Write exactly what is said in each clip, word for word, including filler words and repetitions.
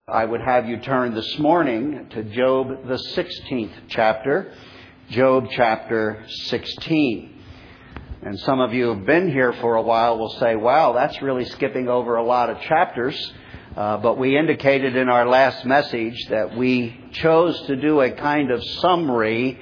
I would have you turn this morning to Job, the sixteenth chapter, Job chapter sixteen. And some of you who have been here for a while will say, wow, that's really skipping over a lot of chapters. Uh, but we indicated in our last message that we chose to do a kind of summary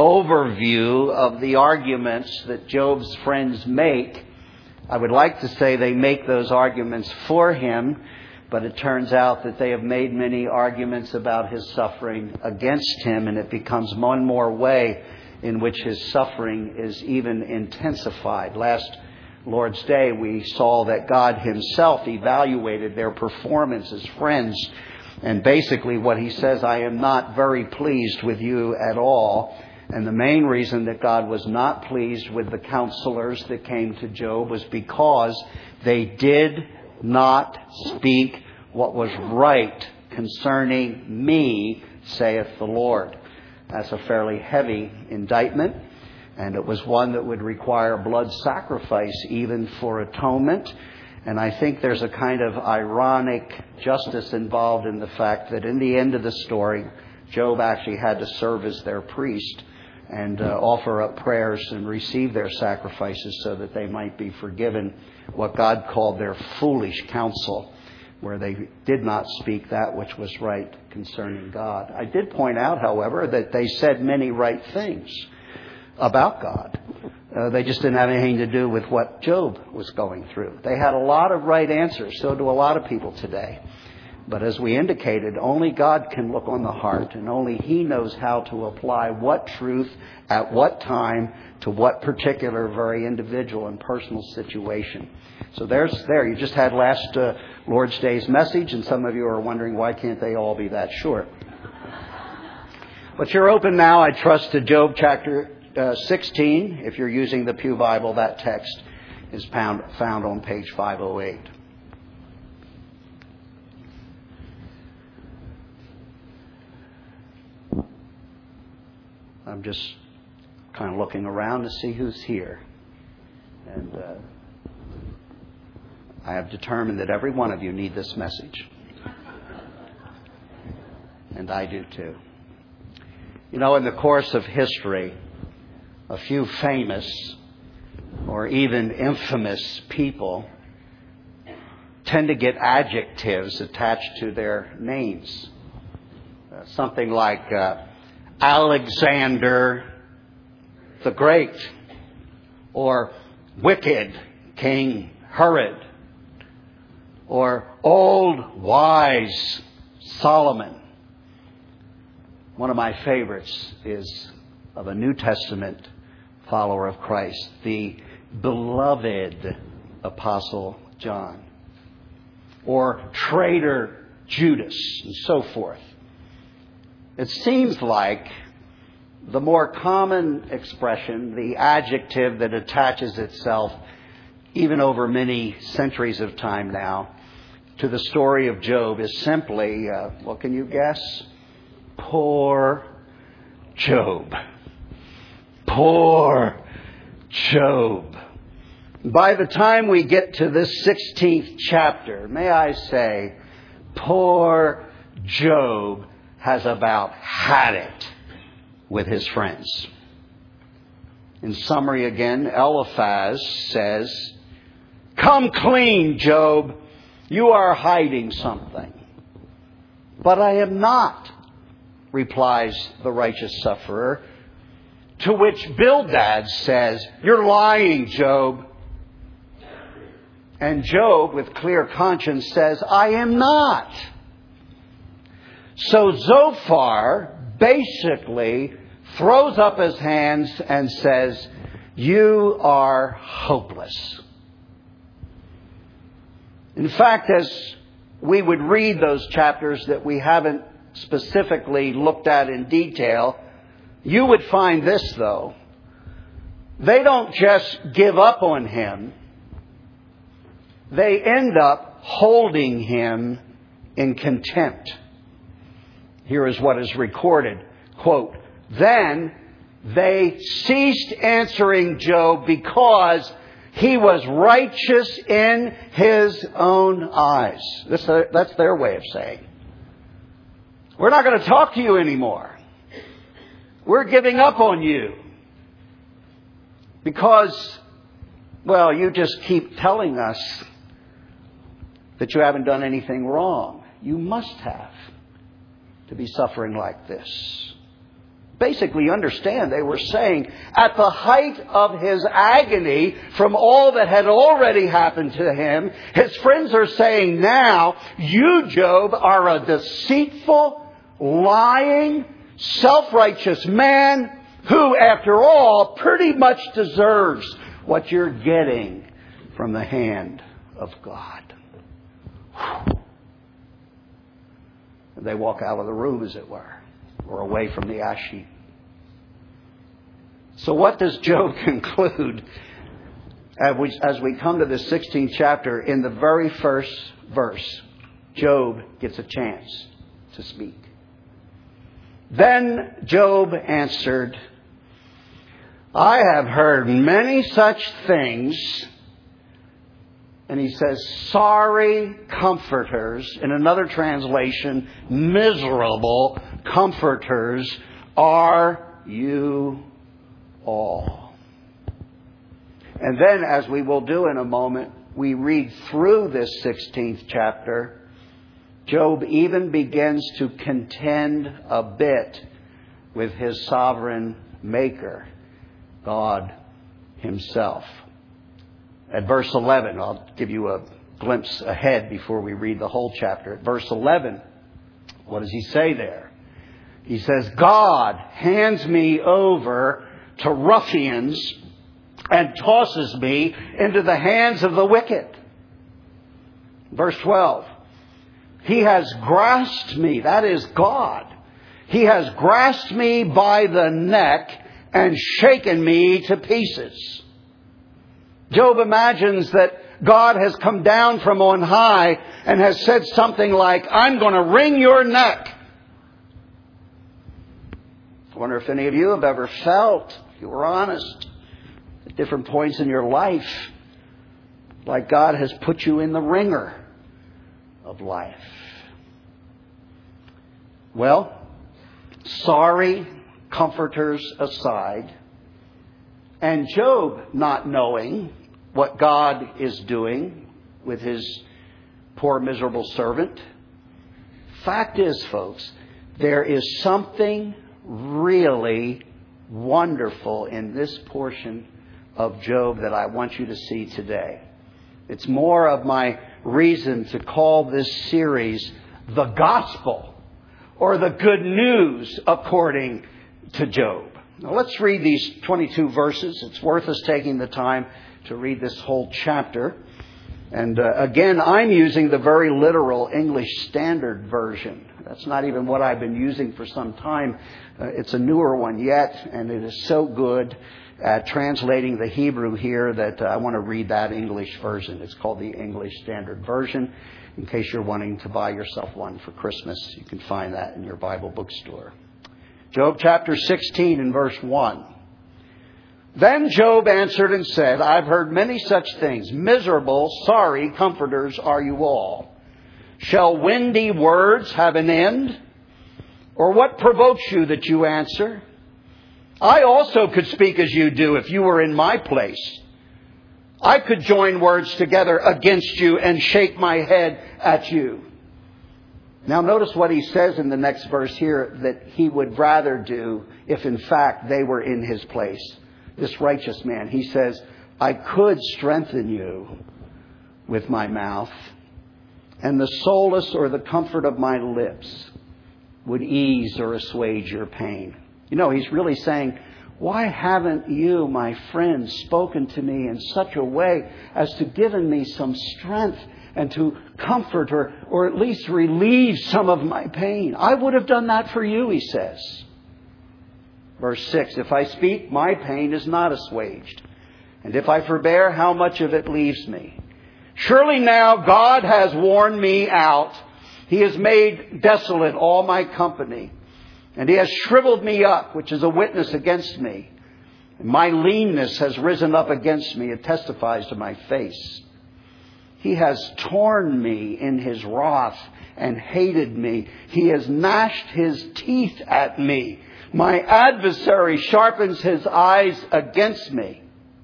overview of the arguments that Job's friends make. I would like to say they make those arguments for him, but it turns out that they have made many arguments about his suffering against him, and it becomes one more way in which his suffering is even intensified. Last Lord's Day, we saw that God himself evaluated their performance as friends, and basically what he says, I am not very pleased with you at all. And the main reason that God was not pleased with the counselors that came to Job was because they did not speak what was right concerning me, saith the Lord. That's a fairly heavy indictment, and it was one that would require blood sacrifice even for atonement. And I think there's a kind of ironic justice involved in the fact that in the end of the story, Job actually had to serve as their priest and uh, offer up prayers and receive their sacrifices so that they might be forgiven what God called their foolish counsel, where they did not speak that which was right concerning God. I did point out, however, that they said many right things about God. Uh, they just didn't have anything to do with what Job was going through. They had a lot of right answers. So do a lot of people today. But as we indicated, only God can look on the heart, and only He knows how to apply what truth at what time to what particular very individual and personal situation. So there's there. You just had last uh, Lord's Day's message, and some of you are wondering why can't they all be that short? But you're open now, I trust, to Job chapter uh, sixteen. If you're using the Pew Bible, that text is found, found on page five oh eight. I'm just kind of looking around to see who's here. And uh, I have determined that every one of you need this message. And I do too. You know, in the course of history, a few famous or even infamous people tend to get adjectives attached to their names. Uh, something like Uh, Alexander the Great, or wicked King Herod, or old wise Solomon. One of my favorites is of a New Testament follower of Christ, the beloved Apostle John, or traitor Judas, and so forth. It seems like the more common expression, the adjective that attaches itself, even over many centuries of time now, to the story of Job is simply, uh, what can you guess? Poor Job. Poor Job. By the time we get to this sixteenth chapter, may I say, poor Job has about had it with his friends. In summary again, Eliphaz says, come clean, Job. You are hiding something. But I am not, replies the righteous sufferer. To which Bildad says, you're lying, Job. And Job, with clear conscience, says, I am not. So Zophar basically throws up his hands and says, you are hopeless. In fact, as we would read those chapters that we haven't specifically looked at in detail, you would find this, though. They don't just give up on him. They end up holding him in contempt. Here is what is recorded. Quote, then they ceased answering Job because he was righteous in his own eyes. This, that's their way of saying. We're not going to talk to you anymore. We're giving up on you. Because, well, you just keep telling us that you haven't done anything wrong. You must have to be suffering like this. Basically, understand, they were saying at the height of his agony from all that had already happened to him, his friends are saying now, you, Job, are a deceitful, lying, self-righteous man who, after all, pretty much deserves what you're getting from the hand of God. Whew. They walk out of the room, as it were, or away from the ash heap. So what does Job conclude as we, as we come to the sixteenth chapter? In the very first verse, Job gets a chance to speak. Then Job answered, I have heard many such things. And he says, sorry comforters. In another translation, miserable comforters are you all. And then, as we will do in a moment, we read through this sixteenth chapter. Job even begins to contend a bit with his sovereign maker, God himself. At verse eleven, I'll give you a glimpse ahead before we read the whole chapter. At verse eleven, what does he say there? He says, God hands me over to ruffians and tosses me into the hands of the wicked. Verse twelve, he has grasped me, that is God. He has grasped me by the neck and shaken me to pieces. Job imagines that God has come down from on high and has said something like, I'm going to wring your neck. I wonder if any of you have ever felt, if you were honest, at different points in your life, like God has put you in the wringer of life. Well, sorry comforters aside, and Job not knowing what God is doing with his poor miserable servant. Fact is, folks, there is something really wonderful in this portion of Job that I want you to see today. It's more of my reason to call this series The Gospel, or the Good News according to Job. Now let's read these twenty-two verses. It's worth us taking the time to read this whole chapter. And uh, again, I'm using the very literal English Standard Version. That's not even what I've been using for some time. Uh, it's a newer one yet, and it is so good at translating the Hebrew here that uh, I want to read that English version. It's called the English Standard Version. In case you're wanting to buy yourself one for Christmas, you can find that in your Bible bookstore. Job chapter sixteen and verse one. Then Job answered and said, I've heard many such things. Miserable, sorry comforters are you all. Shall windy words have an end? Or what provokes you that you answer? I also could speak as you do if you were in my place. I could join words together against you and shake my head at you. Now notice what he says in the next verse here that he would rather do if in fact they were in his place. This righteous man, he says, I could strengthen you with my mouth, and the solace or the comfort of my lips would ease or assuage your pain. You know, he's really saying, why haven't you, my friends, spoken to me in such a way as to given me some strength and to comfort or, or at least relieve some of my pain? I would have done that for you, he says. Verse six, if I speak, my pain is not assuaged. And if I forbear, how much of it leaves me? Surely now God has worn me out. He has made desolate all my company. And he has shriveled me up, which is a witness against me. And my leanness has risen up against me. It testifies to my face. He has torn me in his wrath and hated me. He has gnashed his teeth at me. My adversary sharpens his eyes against me.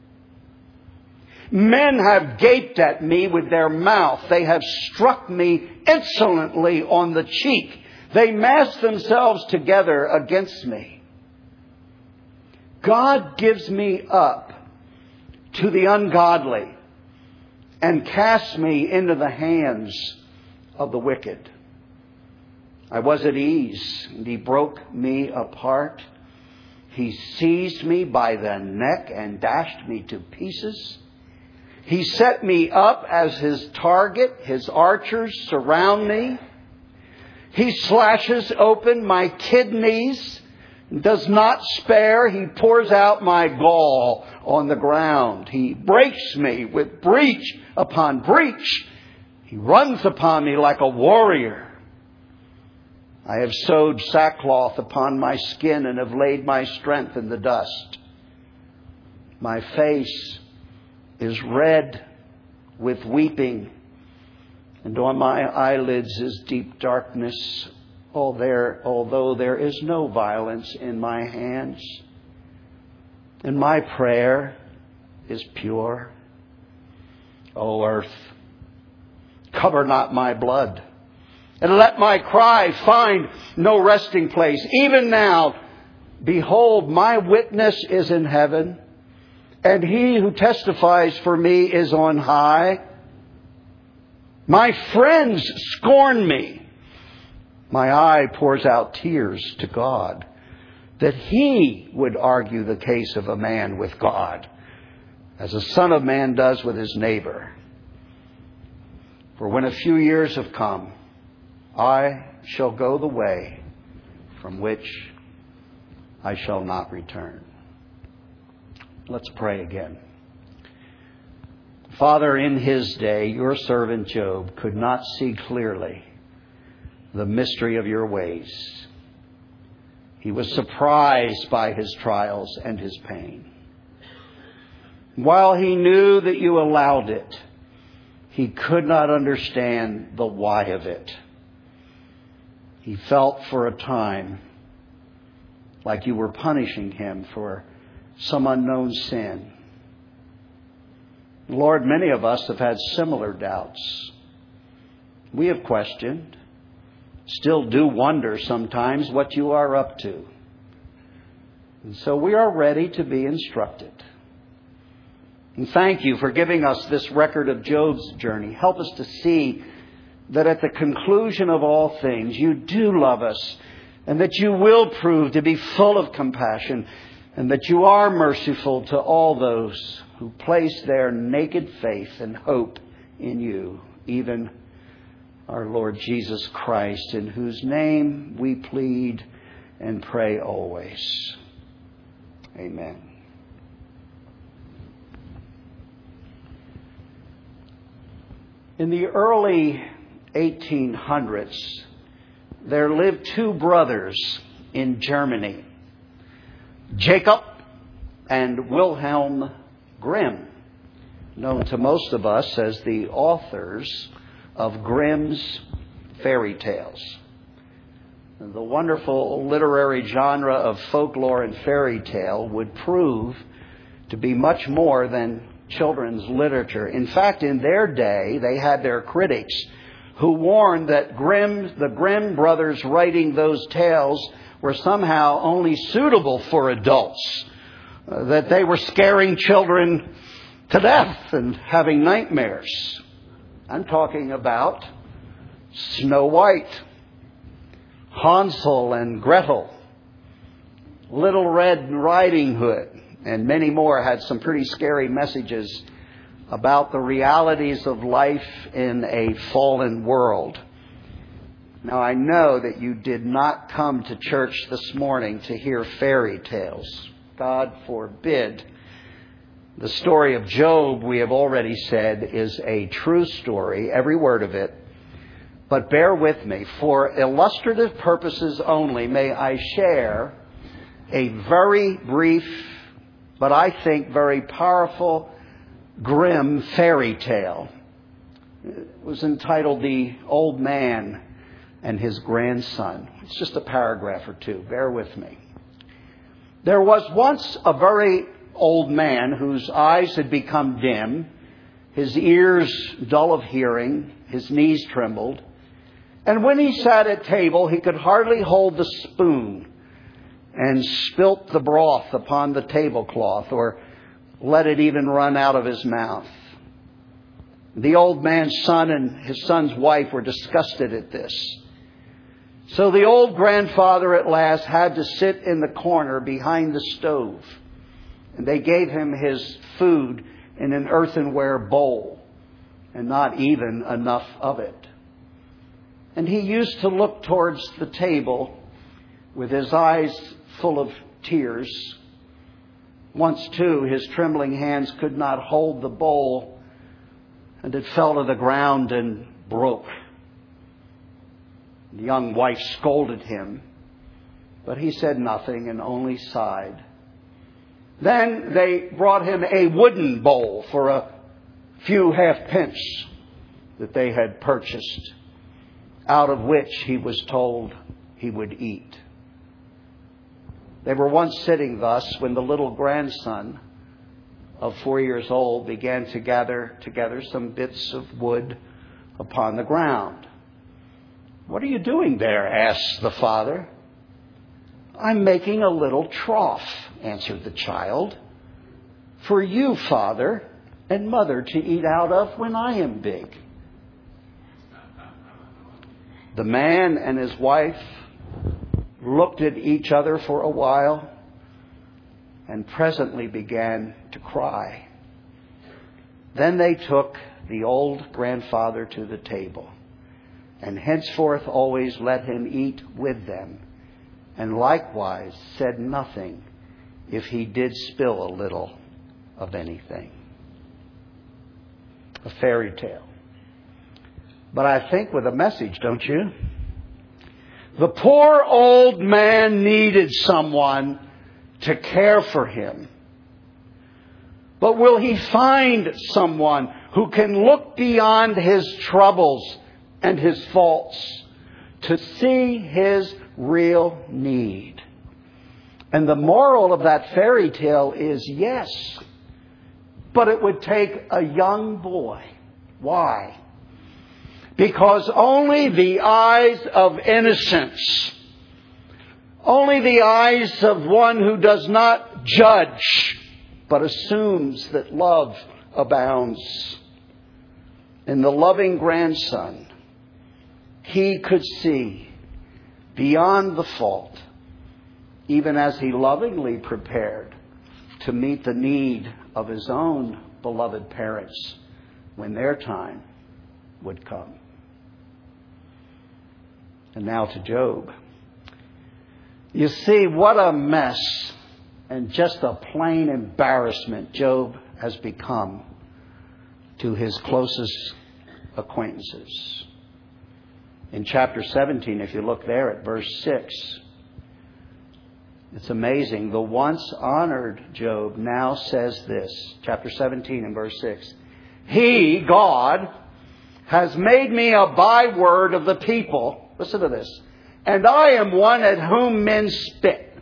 Men have gaped at me with their mouth. They have struck me insolently on the cheek. They mass themselves together against me. God gives me up to the ungodly and casts me into the hands of the wicked. I was at ease, and he broke me apart. He seized me by the neck and dashed me to pieces. He set me up as his target. His archers surround me. He slashes open my kidneys, does not spare. He pours out my gall on the ground. He breaks me with breach upon breach. He runs upon me like a warrior. I have sewed sackcloth upon my skin and have laid my strength in the dust. My face is red with weeping, and on my eyelids is deep darkness, although there is no violence in my hands. And my prayer is pure. O earth, cover not my blood, and let my cry find no resting place. Even now, behold, my witness is in heaven, and he who testifies for me is on high. My friends scorn me. My eye pours out tears to God, that he would argue the case of a man with God, as a son of man does with his neighbor. For when a few years have come, I shall go the way from which I shall not return. Let's pray again. Father, in his day, your servant Job could not see clearly the mystery of your ways. He was surprised by his trials and his pain. While he knew that you allowed it, he could not understand the why of it. He felt for a time like you were punishing him for some unknown sin. Lord, many of us have had similar doubts. We have questioned, still do wonder sometimes what you are up to. And so we are ready to be instructed. And thank you for giving us this record of Job's journey. Help us to see that at the conclusion of all things, you do love us, and that you will prove to be full of compassion, and that you are merciful to all those who place their naked faith and hope in you, even our Lord Jesus Christ, in whose name we plead and pray always. Amen. In the early eighteen hundreds, there lived two brothers in Germany, Jacob and Wilhelm Grimm, known to most of us as the authors of Grimm's fairy tales. The wonderful literary genre of folklore and fairy tale would prove to be much more than children's literature. In fact, in their day, they had their critics who warned that Grimm, the Grimm brothers writing those tales were somehow only suitable for adults, uh, that they were scaring children to death and having nightmares. I'm talking about Snow White, Hansel and Gretel, Little Red Riding Hood, and many more had some pretty scary messages about the realities of life in a fallen world. Now, I know that you did not come to church this morning to hear fairy tales. God forbid. The story of Job, we have already said, is a true story, every word of it. But bear with me. For illustrative purposes only, may I share a very brief, but I think very powerful Grimm fairy tale. It was entitled The Old Man and his grandson. It's just a paragraph or two. Bear with me. There was once a very old man whose eyes had become dim, his ears dull of hearing, his knees trembled, and when he sat at table, he could hardly hold the spoon, and spilt the broth upon the tablecloth, or let it even run out of his mouth. The old man's son and his son's wife were disgusted at this. So the old grandfather at last had to sit in the corner behind the stove, and they gave him his food in an earthenware bowl, and not even enough of it. And he used to look towards the table with his eyes full of tears. Once, too, his trembling hands could not hold the bowl, and it fell to the ground and broke. The young wife scolded him, but he said nothing and only sighed. Then they brought him a wooden bowl for a few halfpence that they had purchased, out of which he was told he would eat. They were once sitting thus when the little grandson of four years old began to gather together some bits of wood upon the ground. "What are you doing there?" asked the father. "I'm making a little trough," answered the child, "for you, father and mother, to eat out of when I am big." The man and his wife looked at each other for a while and presently began to cry. Then they took the old grandfather to the table, and henceforth always let him eat with them, and likewise said nothing if he did spill a little of anything. A fairy tale. But I think with a message, don't you? The poor old man needed someone to care for him. But will he find someone who can look beyond his troubles and his faults to see his real need? And the moral of that fairy tale is yes, but it would take a young boy. Why? Because only the eyes of innocence, only the eyes of one who does not judge, but assumes that love abounds. In the loving grandson, he could see beyond the fault, even as he lovingly prepared to meet the need of his own beloved parents when their time would come. And now to Job. You see, what a mess and just a plain embarrassment Job has become to his closest acquaintances. In chapter seventeen, if you look there at verse six, it's amazing. The once honored Job now says this, chapter seventeen and verse six. He, God, has made me a byword of the people. Listen to this. And I am one at whom men spit.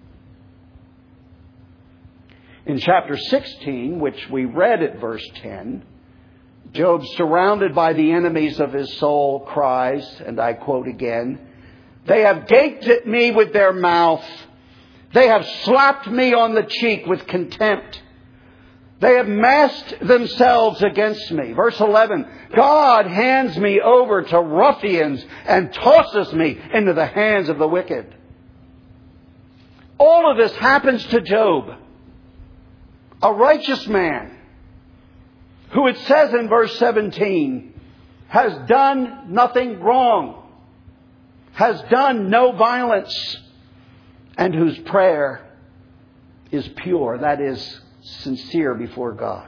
In chapter sixteen, which we read at verse ten, Job, surrounded by the enemies of his soul, cries, and I quote again, "They have gaped at me with their mouth. They have slapped me on the cheek with contempt. They have masked themselves against me." Verse eleven, God hands me over to ruffians and tosses me into the hands of the wicked. All of this happens to Job, a righteous man who, it says in verse seventeen, has done nothing wrong, has done no violence, and whose prayer is pure, that is, sincere before God.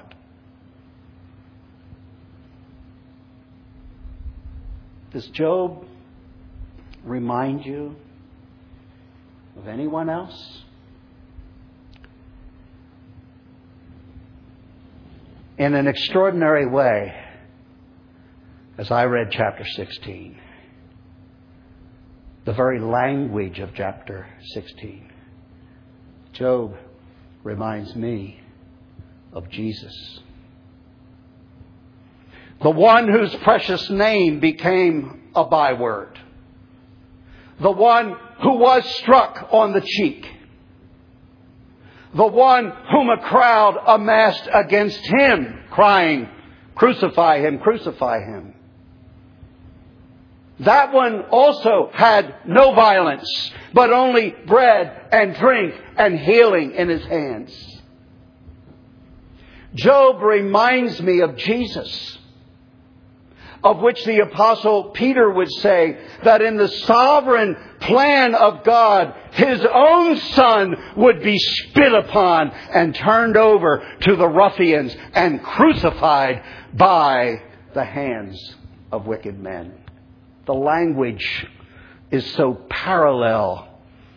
Does Job remind you of anyone else? In an extraordinary way, as I read chapter sixteen, the very language of chapter sixteen. Job reminds me of Jesus, the one whose precious name became a byword, the one who was struck on the cheek, the one whom a crowd amassed against him, crying, "Crucify him, crucify him." That one also had no violence, but only bread and drink and healing in his hands. Job reminds me of Jesus, of which the Apostle Peter would say that in the sovereign plan of God, His own Son would be spit upon and turned over to the ruffians and crucified by the hands of wicked men. The language is so parallel,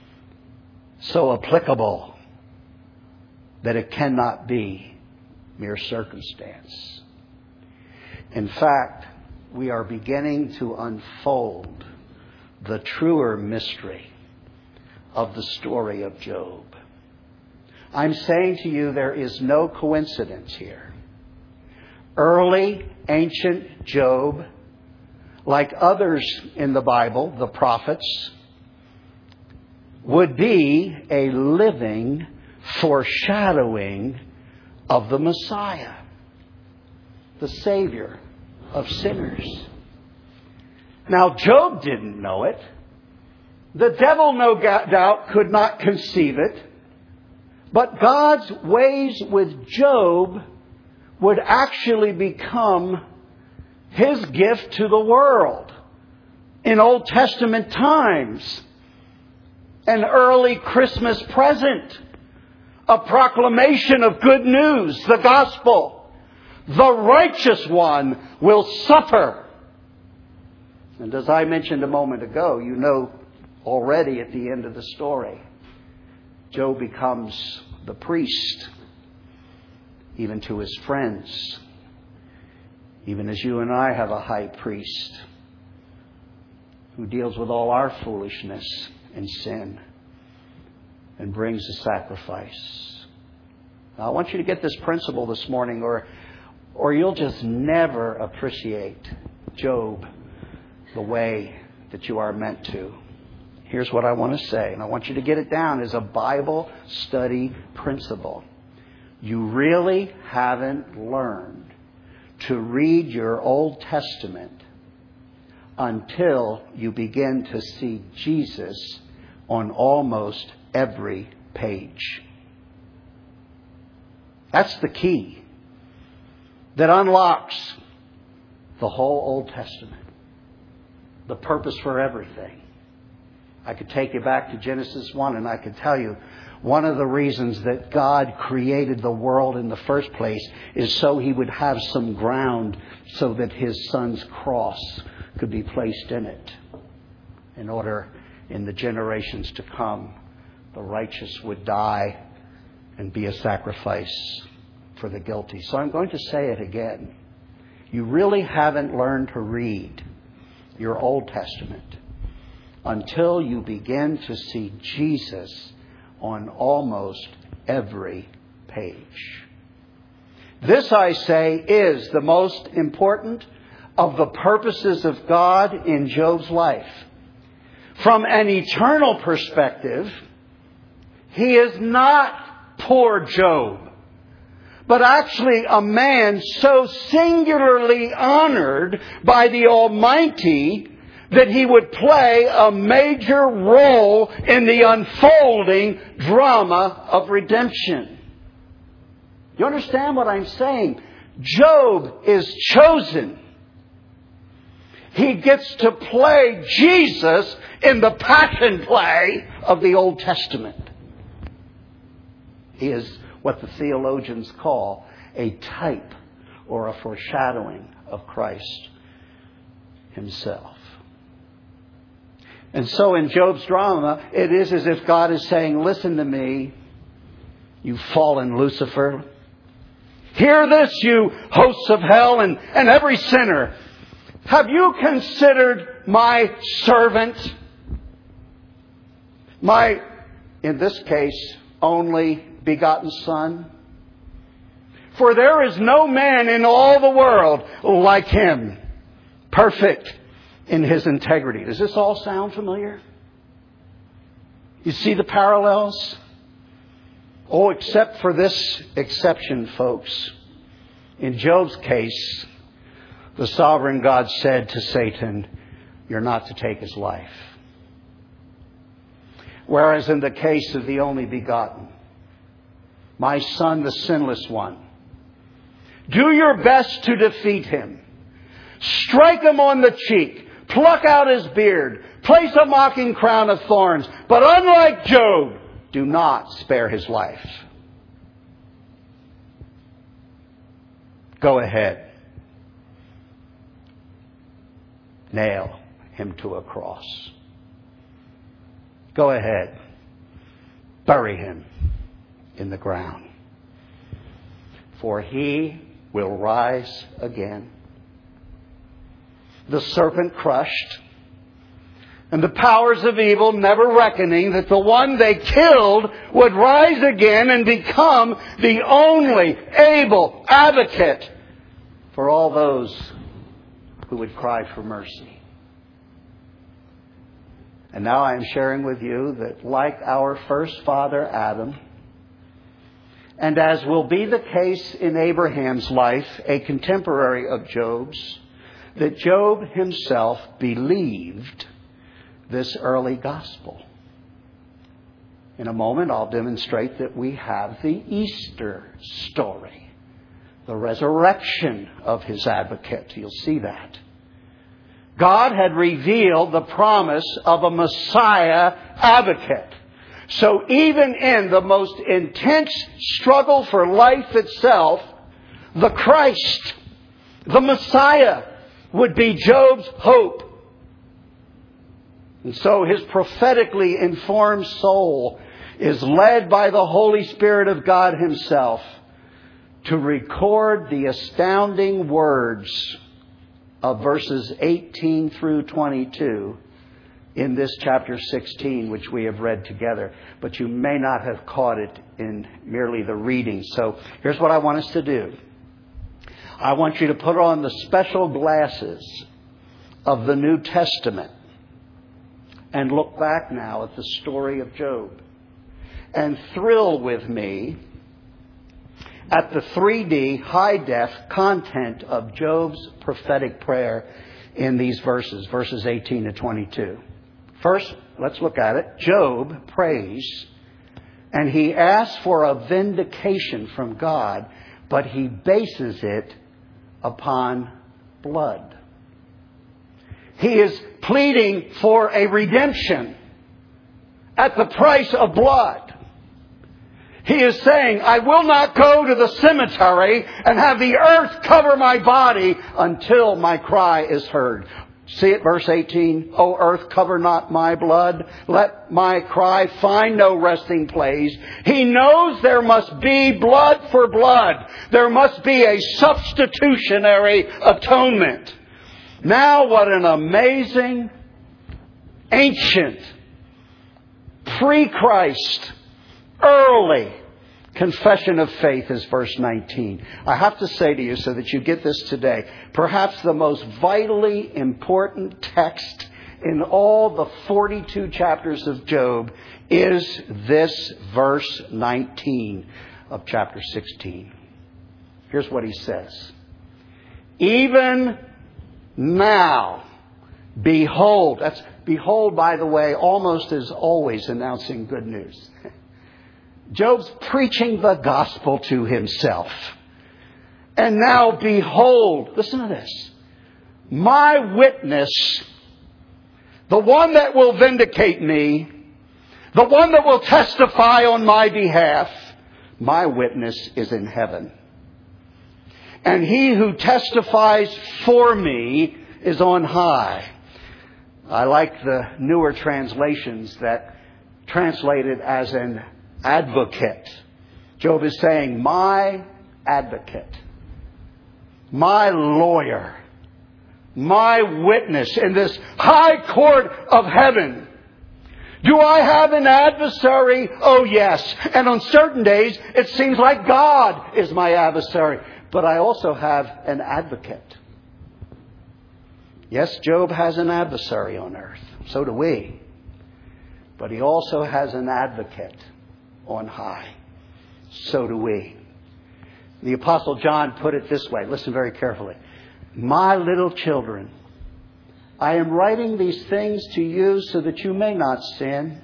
so applicable, that it cannot be mere circumstance. In fact, we are beginning to unfold the truer mystery of the story of Job. I'm saying to you, there is no coincidence here. Early, ancient Job, like others in the Bible, the prophets, would be a living foreshadowing of the Messiah, the Savior of sinners. Now, Job didn't know it. The devil, no doubt, could not conceive it. But God's ways with Job would actually become His gift to the world in Old Testament times. An early Christmas present. A proclamation of good news, the gospel. The righteous one will suffer. And as I mentioned a moment ago, you know already at the end of the story, Job becomes the priest, even to his friends. Even as you and I have a high priest who deals with all our foolishness and sin and brings a sacrifice. Now, I want you to get this principle this morning, or, or you'll just never appreciate Job the way that you are meant to. Here's what I want to say, and I want you to get it down as a Bible study principle. You really haven't learned to read your Old Testament until you begin to see Jesus on almost every page. That's the key that unlocks the whole Old Testament, the purpose for everything. I could take you back to Genesis one and I could tell you one of the reasons that God created the world in the first place is so He would have some ground so that His Son's cross could be placed in it, in order in the generations to come the righteous would die and be a sacrifice for the guilty. So I'm going to say it again. You really haven't learned to read your Old Testament until you begin to see Jesus on almost every page. This, I say, is the most important of the purposes of God in Job's life. From an eternal perspective, he is not poor Job, but actually a man so singularly honored by the Almighty that he would play a major role in the unfolding drama of redemption. You understand what I'm saying? Job is chosen. He gets to play Jesus in the passion play of the Old Testament. He is what the theologians call a type or a foreshadowing of Christ Himself. And so in Job's drama, it is as if God is saying, listen to me, you fallen Lucifer. Hear this, you hosts of hell and, and every sinner. Have you considered my servant My, in this case, only begotten Son. For there is no man in all the world like Him, perfect in His integrity. Does this all sound familiar? You see the parallels? Oh, except for this exception, folks. In Job's case, the sovereign God said to Satan, "You're not to take his life." Whereas in the case of the only begotten, my Son, the sinless one, do your best to defeat him. Strike him on the cheek. Pluck out his beard. Place a mocking crown of thorns. But unlike Job, do not spare his life. Go ahead. Nail him to a cross. Go ahead. Bury him in the ground. For he will rise again. The serpent crushed, and the powers of evil never reckoning that the one they killed would rise again and become the only able advocate for all those who would cry for mercy. And now I am sharing with you that, like our first father Adam, and as will be the case in Abraham's life, a contemporary of Job's, that Job himself believed this early gospel. In a moment, I'll demonstrate that we have the Easter story, the resurrection of his advocate. You'll see that. God had revealed the promise of a Messiah advocate. So even in the most intense struggle for life itself, the Christ, the Messiah, would be Job's hope. And so his prophetically informed soul is led by the Holy Spirit of God Himself to record the astounding words of verses eighteen through twenty-two in this chapter sixteen, which we have read together. But you may not have caught it in merely the reading. So here's what I want us to do. I want you to put on the special glasses of the New Testament and look back now at the story of Job and thrill with me at the three D high-def content of Job's prophetic prayer in these verses, verses eighteen to twenty-two. First, let's look at it. Job prays, and he asks for a vindication from God, but he bases it upon blood. He is pleading for a redemption at the price of blood. He is saying, I will not go to the cemetery and have the earth cover my body until my cry is heard. See it, verse eighteen. O earth, cover not my blood. Let my cry find no resting place. He knows there must be blood for blood. There must be a substitutionary atonement. Now what an amazing, ancient, pre-Christ, early confession of faith is verse nineteen. I have to say to you so that you get this today, perhaps the most vitally important text in all the forty-two chapters of Job is this verse nineteen of chapter sixteen. Here's what he says. Even now, behold, that's behold, by the way, almost as always announcing good news. Job's preaching the gospel to himself. And now behold, listen to this. My witness, the one that will vindicate me, the one that will testify on my behalf, my witness is in heaven. And he who testifies for me is on high. I like the newer translations that translate it as an advocate. Job is saying, my advocate, my lawyer, my witness in this high court of heaven Do I have an adversary? Oh, yes. And on certain days, it seems like God is my adversary. But I also have an advocate. Yes, Job has an adversary on earth. So do we. But he also has an advocate on high. So do we. The Apostle John put it this way. Listen very carefully. My little children, I am writing these things to you so that you may not sin.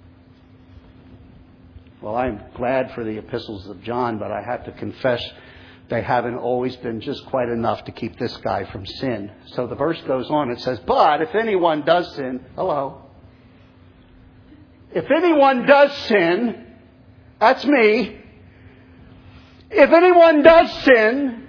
Well, I'm glad for the epistles of John, but I have to confess they haven't always been just quite enough to keep this guy from sin. So the verse goes on. It says, but if anyone does sin, hello. If anyone does sin, that's me. If anyone does sin,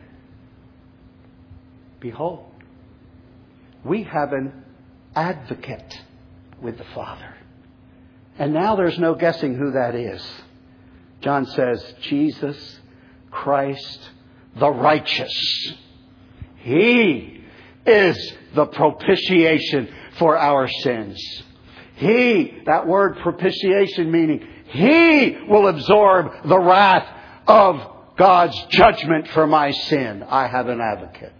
behold, we have an advocate with the Father. And now there's no guessing who that is. John says, Jesus Christ the righteous. He is the propitiation for our sins. He, that word propitiation meaning, He will absorb the wrath of God's judgment for my sin. I have an advocate.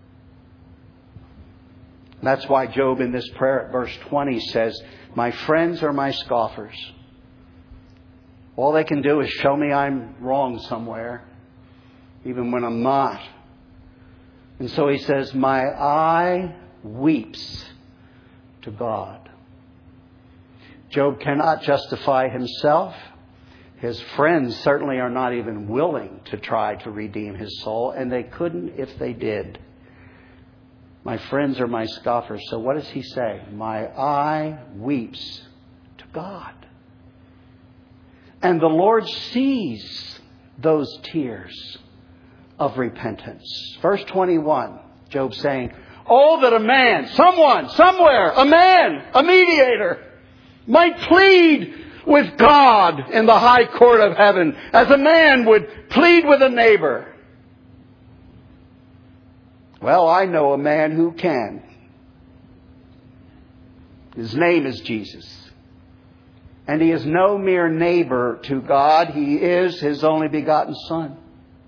That's why Job in this prayer at verse twenty says, my friends are my scoffers. All they can do is show me I'm wrong somewhere, even when I'm not. And so he says, my eye weeps to God. Job cannot justify himself. His friends certainly are not even willing to try to redeem his soul, and they couldn't if they did. My friends are my scoffers. So what does he say? My eye weeps to God. And the Lord sees those tears of repentance. Verse twenty-one, Job saying, oh, that a man, someone, somewhere, a man, a mediator, might plead with God in the high court of heaven, as a man would plead with a neighbor. Well, I know a man who can. His name is Jesus. And he is no mere neighbor to God. He is His only begotten Son.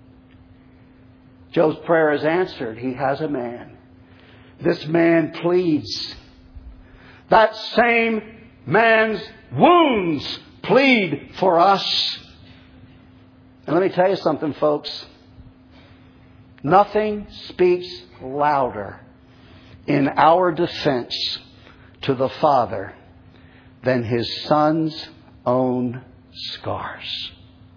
Job's prayer is answered. He has a man. This man pleads. That same man's wounds plead for us. And let me tell you something, folks. Nothing speaks louder in our defense to the Father than His Son's own scars.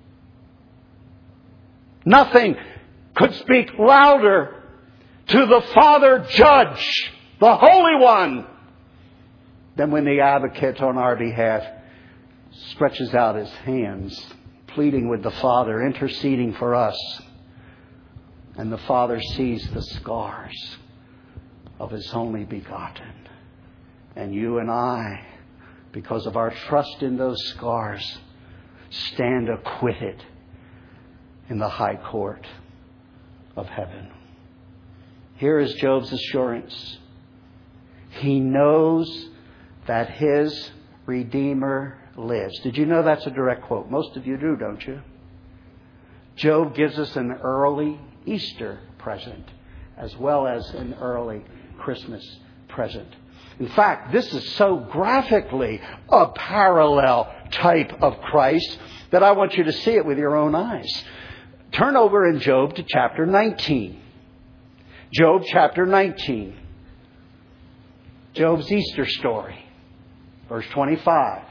Nothing could speak louder to the Father Judge, the Holy One, than when the advocate on our behalf stretches out his hands, pleading with the Father, interceding for us. And the Father sees the scars of His only begotten. And you and I, because of our trust in those scars, stand acquitted in the high court of heaven. Here is Job's assurance. He knows that his Redeemer lives. Did you know that's a direct quote? Most of you do, don't you? Job gives us an early Easter present as well as an early Christmas present. In fact, this is so graphically a parallel type of Christ that I want you to see it with your own eyes. Turn over in Job to chapter nineteen. Job chapter nineteen. Job's Easter story. Verse twenty-five.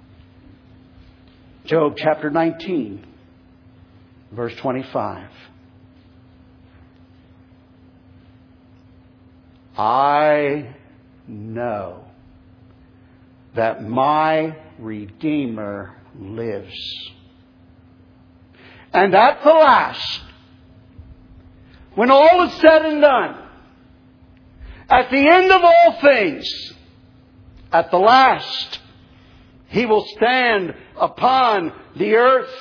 Job chapter nineteen. Verse twenty-five. I know that my Redeemer lives. And at the last, when all is said and done, at the end of all things, at the last, He will stand upon the earth.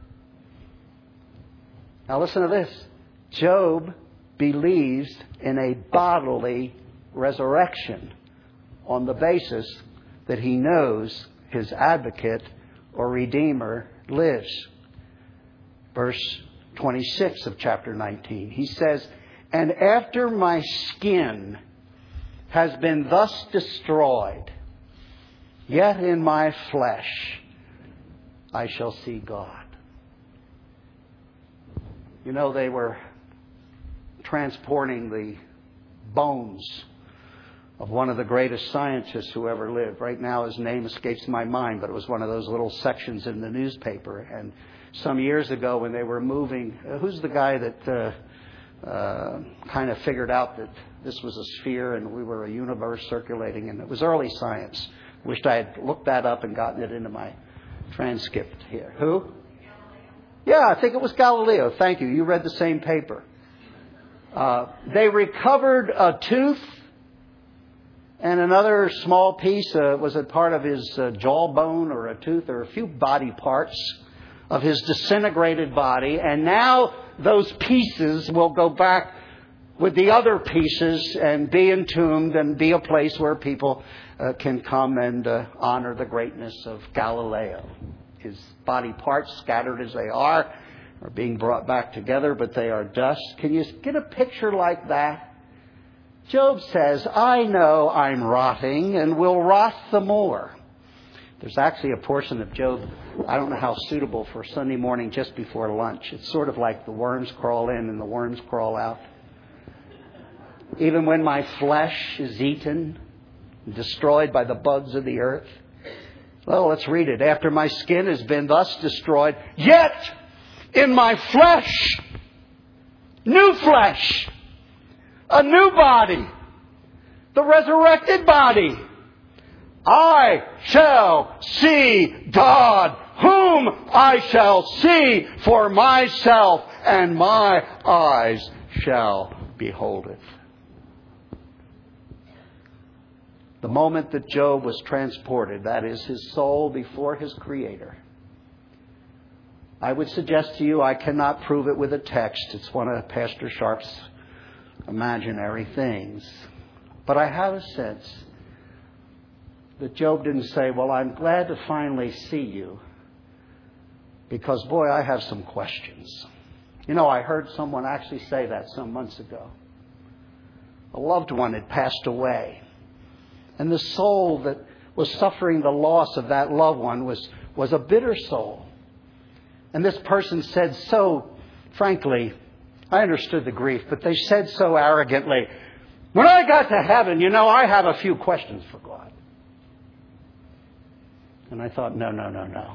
Now listen to this. Job believes in a bodily resurrection on the basis that he knows his advocate or Redeemer, lives. Verse twenty-six of chapter nineteen. He says, "And after my skin has been thus destroyed, yet in my flesh I shall see God." You know, they were transporting the bones of one of the greatest scientists who ever lived. Right now his name escapes my mind, but it was one of those little sections in the newspaper. And some years ago when they were moving, uh, who's the guy that uh, uh, kind of figured out that this was a sphere and we were a universe circulating? And it was early science. Wished I had looked that up and gotten it into my transcript here. Who? Yeah, I think it was Galileo. Thank you. You read the same paper. Uh, they recovered a tooth and another small piece. Uh, was it part of his uh, jawbone or a tooth or a few body parts of his disintegrated body? And now those pieces will go back with the other pieces and be entombed and be a place where people uh, can come and uh, honor the greatness of Galileo. His body parts, scattered as they are, are being brought back together, but they are dust. Can you get a picture like that? Job says, "I know I'm rotting and will rot the more." There's actually a portion of Job, I don't know how suitable for Sunday morning just before lunch. It's sort of like the worms crawl in and the worms crawl out. "Even when my flesh is eaten, destroyed by the bugs of the earth." Well, let's read it. "After my skin has been thus destroyed, yet in my flesh, new flesh, a new body, the resurrected body, I shall see God, whom I shall see for myself, and my eyes shall behold it." The moment that Job was transported, that is his soul before his Creator. I would suggest to you, I cannot prove it with a text. It's one of Pastor Sharp's imaginary things. But I have a sense that Job didn't say, "Well, I'm glad to finally see you, because, boy, I have some questions." You know, I heard someone actually say that some months ago. A loved one had passed away. And the soul that was suffering the loss of that loved one was, was a bitter soul. And this person said so, frankly, I understood the grief, but they said so arrogantly, "When I got to heaven, you know, I have a few questions for God." And I thought, no, no, no, no.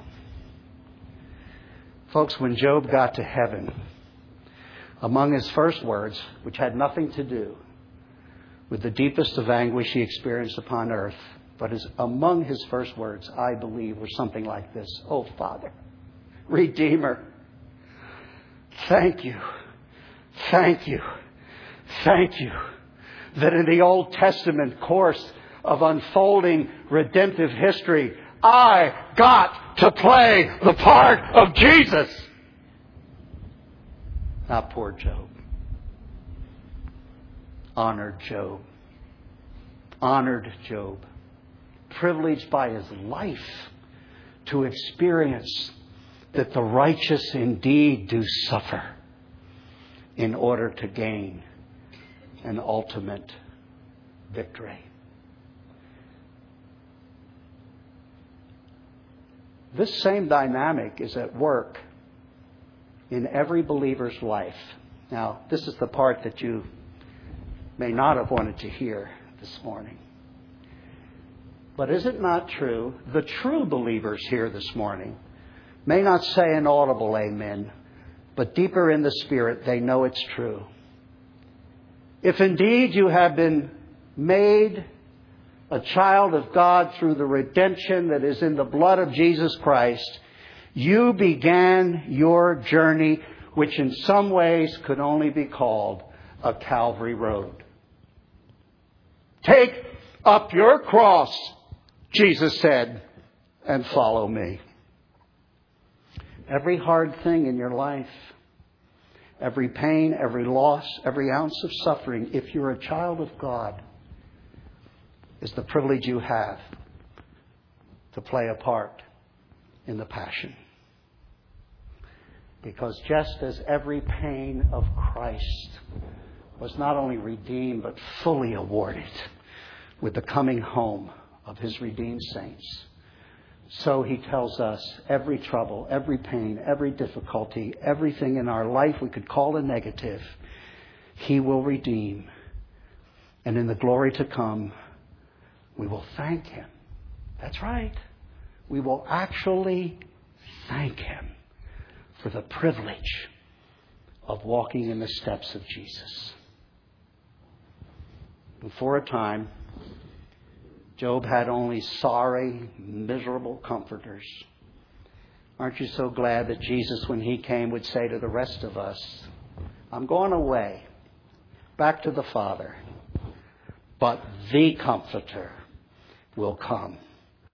Folks, when Job got to heaven, among his first words, which had nothing to do with the deepest of anguish he experienced upon earth, but is among his first words, I believe, were something like this: "Oh, Father, Redeemer, thank you, thank you, thank you that in the Old Testament course of unfolding redemptive history, I got to play the part of Jesus." Now, poor Job. Honored Job. Honored Job. Privileged by his life to experience that the righteous indeed do suffer in order to gain an ultimate victory. This same dynamic is at work in every believer's life. Now, this is the part that you may not have wanted to hear this morning. But is it not true? The true believers here this morning may not say an audible amen, but deeper in the spirit, they know it's true. If indeed you have been made a child of God through the redemption that is in the blood of Jesus Christ, you began your journey, which in some ways could only be called a Calvary road. "Take up your cross," Jesus said, "and follow me." Every hard thing in your life, every pain, every loss, every ounce of suffering, if you're a child of God, is the privilege you have to play a part in the Passion. Because just as every pain of Christ was not only redeemed but fully awarded with the coming home of His redeemed saints, so He tells us every trouble, every pain, every difficulty, everything in our life we could call a negative, He will redeem. And in the glory to come, we will thank Him. That's right. We will actually thank Him for the privilege of walking in the steps of Jesus. And for a time, Job had only sorry, miserable comforters. Aren't you so glad that Jesus, when He came, would say to the rest of us, I'm going away, back to the Father, but the Comforter will come.